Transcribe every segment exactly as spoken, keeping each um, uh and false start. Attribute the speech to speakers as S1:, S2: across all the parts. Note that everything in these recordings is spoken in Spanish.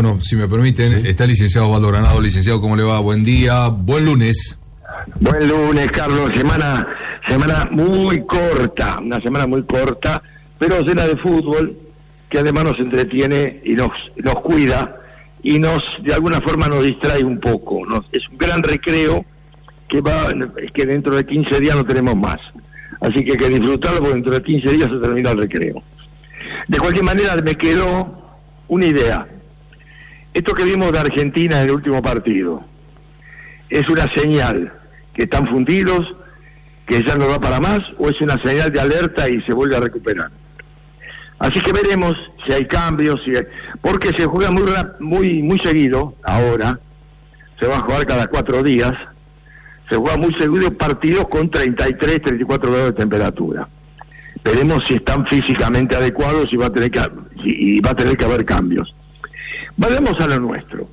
S1: teléfono, si me permiten, está el licenciado Osvaldo Granado. Licenciado, ¿cómo le va? Buen día, buen lunes.
S2: Buen lunes, Carlos. Semana, semana muy corta, una semana muy corta, pero llena de fútbol, que además nos entretiene y nos, nos cuida y nos, de alguna forma, nos distrae un poco. Nos, es un gran recreo que va, que dentro de quince días no tenemos más. Así que hay que disfrutarlo, porque dentro de quince días se termina el recreo. De cualquier manera, me quedó una idea. Esto que vimos de Argentina en el último partido es una señal que están fundidos, que ya no va para más, o es una señal de alerta y se vuelve a recuperar. Así que veremos si hay cambios, si hay... porque se juega muy muy muy seguido ahora, se va a jugar cada cuatro días, se juega muy seguido partidos con treinta y tres, treinta y cuatro grados de temperatura. Veremos si están físicamente adecuados y va a tener que y va a tener que haber cambios. Vayamos a lo nuestro.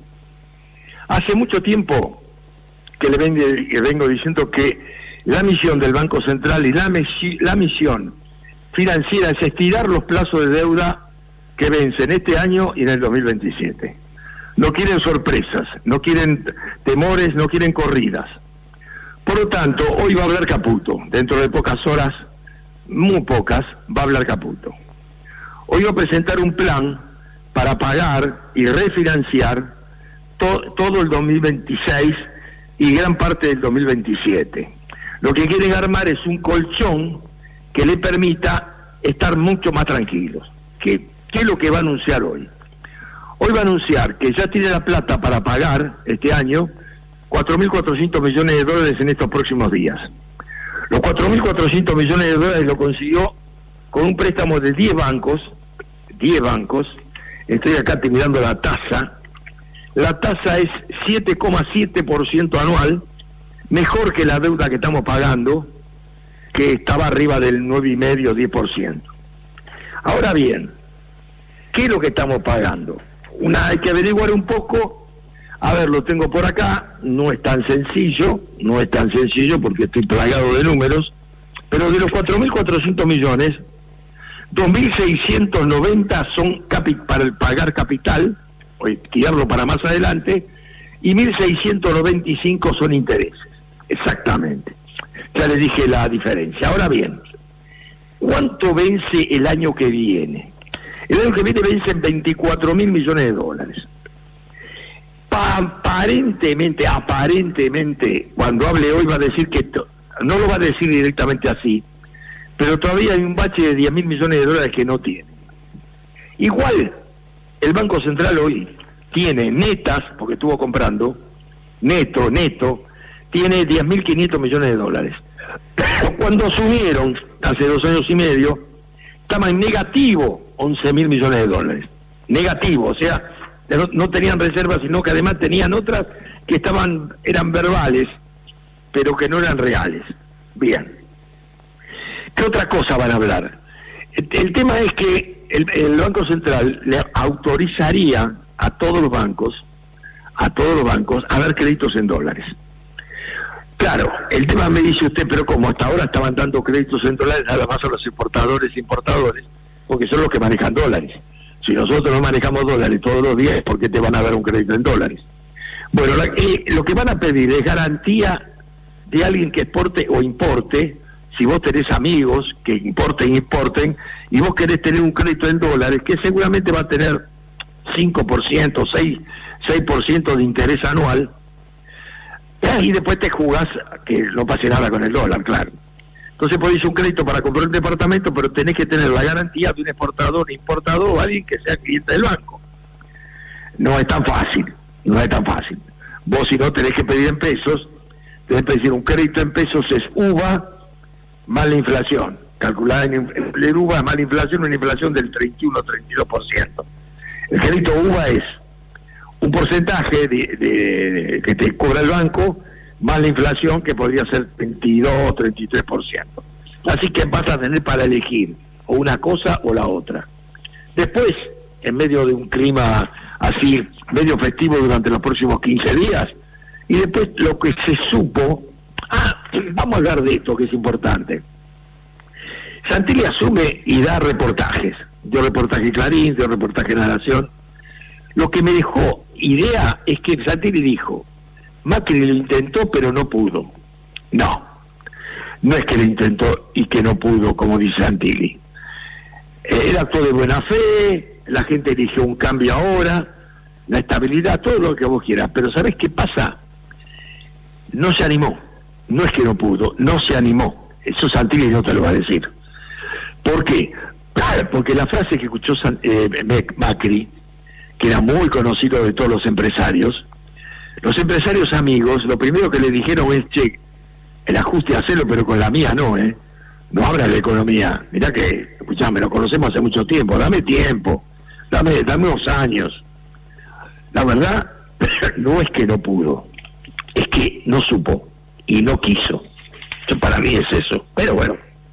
S2: Hace mucho tiempo que le vengo, que vengo diciendo que la misión del Banco Central y la, la misión financiera es estirar los plazos de deuda que vencen este año y en el dos mil veintisiete. No quieren sorpresas, no quieren temores, no quieren corridas. Por lo tanto, hoy va a hablar Caputo, dentro de pocas horas, muy pocas, va a hablar Caputo. Hoy va a presentar un plan para pagar y refinanciar to, todo el dos mil veintiséis y gran parte del dos mil veintisiete. Lo que quieren armar es un colchón que le permita estar mucho más tranquilos. ¿Qué, qué es lo que va a anunciar hoy? Hoy va a anunciar que ya tiene la plata para pagar este año cuatro mil cuatrocientos millones de dólares en estos próximos días. Los cuatro mil cuatrocientos millones de dólares lo consiguió con un préstamo de diez bancos, diez bancos, estoy acá mirando la tasa, la tasa es siete coma siete por ciento anual, mejor que la deuda que estamos pagando, que estaba arriba del nueve coma cinco, diez por ciento. Ahora bien, ¿qué es lo que estamos pagando? Una, hay que averiguar un poco. A ver, lo tengo por acá, no es tan sencillo, no es tan sencillo porque estoy plagado de números, pero de los cuatro mil cuatrocientos millones, dos mil seiscientos noventa son capi para el pagar capital, o tirarlo para más adelante, y mil seiscientos noventa y cinco son intereses, exactamente. Ya les dije la diferencia. Ahora bien, ¿cuánto vence el año que viene? El año que viene vencen veinticuatro mil millones de dólares. Aparentemente, aparentemente, cuando hable hoy va a decir que, no lo va a decir directamente así, pero todavía hay un bache de diez mil millones de dólares que no tiene. Igual, el Banco Central hoy tiene netas, porque estuvo comprando, neto, neto, tiene diez mil quinientos millones de dólares. Cuando subieron, hace dos años y medio, estaba en negativo once mil millones de dólares. Negativo, o sea, No, no tenían reservas, sino que además tenían otras que estaban eran verbales, pero que no eran reales. Bien. ¿Qué otra cosa van a hablar? El, el tema es que el, el Banco Central le autorizaría a todos los bancos, a todos los bancos, a dar créditos en dólares. Claro, el tema me dice usted, pero como hasta ahora estaban dando créditos en dólares, nada más a los exportadores e importadores, porque son los que manejan dólares. Si nosotros no manejamos dólares todos los días, ¿por qué te van a dar un crédito en dólares? Bueno, la, eh, lo que van a pedir es garantía de alguien que exporte o importe. Si vos tenés amigos que importen y exporten, y vos querés tener un crédito en dólares, que seguramente va a tener cinco por ciento, seis por ciento de interés anual, y después te jugás que no pase nada con el dólar, claro. Entonces podés un crédito para comprar un departamento, pero tenés que tener la garantía de un exportador, importador o alguien que sea cliente del banco. No es tan fácil, no es tan fácil. Vos si no tenés que pedir en pesos, tenés que decir un crédito en pesos es U V A más la inflación. Calculada en el U V A más la inflación, una inflación del treinta y uno, treinta y dos por ciento. El crédito U V A es un porcentaje de, de, de, que te cobra el banco, más la inflación, que podría ser veintidós, treinta y tres por ciento. Así que vas a tener para elegir o una cosa o la otra. Después, en medio de un clima así, medio festivo durante los próximos quince días, y después lo que se supo, ah, vamos a hablar de esto que es importante. Santilli asume y da reportajes, dio reportaje Clarín, dio reportaje La Nación. Lo que me dejó idea es que Santilli dijo, Macri lo intentó pero no pudo. No, no es que lo intentó y que no pudo, como dice Santilli. Él actuó de buena fe, la gente eligió un cambio ahora, la estabilidad, todo lo que vos quieras, pero ¿sabés qué pasa? No se animó, no es que no pudo, no se animó. Eso Santilli no te lo va a decir. ¿Por qué? Porque la frase que escuchó San, eh, Macri, que era muy conocido de todos los empresarios, los empresarios amigos, lo primero que le dijeron es, che, el ajuste hacelo, pero con la mía no, ¿eh? No habla de economía. Mirá que, escuchame, lo conocemos hace mucho tiempo, dame tiempo, dame, dame unos años. La verdad, no es que no pudo, es que no supo y no quiso. Eso para mí es eso, pero bueno.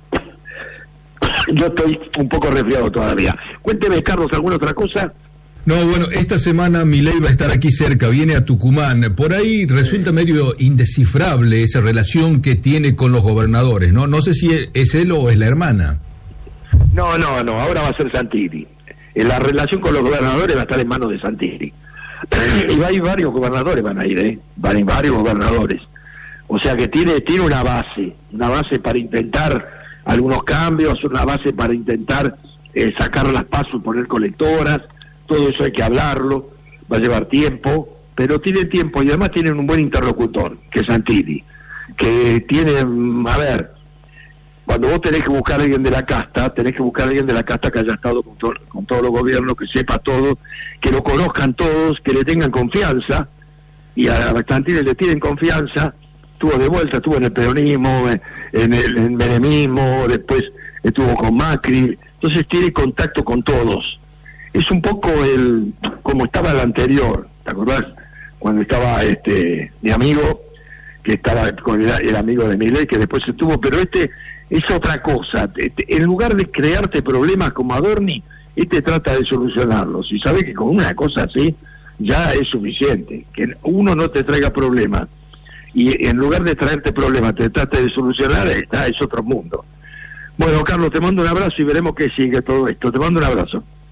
S2: Yo estoy un poco resfriado todavía. Cuénteme, Carlos, ¿alguna otra cosa?
S1: No, bueno, esta semana Milei va a estar aquí cerca, viene a Tucumán. Por ahí resulta medio indescifrable esa relación que tiene con los gobernadores, ¿no? No sé si es él o es la hermana.
S2: No, no, no, ahora va a ser Santilli. La relación con los gobernadores va a estar en manos de Santilli. Y va a ir varios gobernadores, van a ir, ¿eh? Van a ir varios gobernadores. O sea que tiene, tiene una base, una base para intentar algunos cambios, una base para intentar eh, sacar las pasos, poner colectoras, todo eso hay que hablarlo, va a llevar tiempo, pero tiene tiempo y además tienen un buen interlocutor, que es Santilli, que tiene, a ver, cuando vos tenés que buscar a alguien de la casta, tenés que buscar a alguien de la casta que haya estado con, to con todos los gobiernos, que sepa todo, que lo conozcan todos, que le tengan confianza, y a Santilli le tienen confianza. Estuvo de vuelta, estuvo en el peronismo, en el en menemismo, después estuvo con Macri, entonces tiene contacto con todos. Es un poco el como estaba el anterior, ¿te acordás? Cuando estaba este mi amigo, que estaba con el, el amigo de Milei, que después estuvo, pero este es otra cosa. Este, en lugar de crearte problemas como Adorni, este trata de solucionarlos. Y sabes que con una cosa así ya es suficiente, que uno no te traiga problemas. Y en lugar de traerte problemas, te trate de solucionar, está, es otro mundo. Bueno, Carlos, te mando un abrazo y veremos qué sigue todo esto. Te mando un abrazo.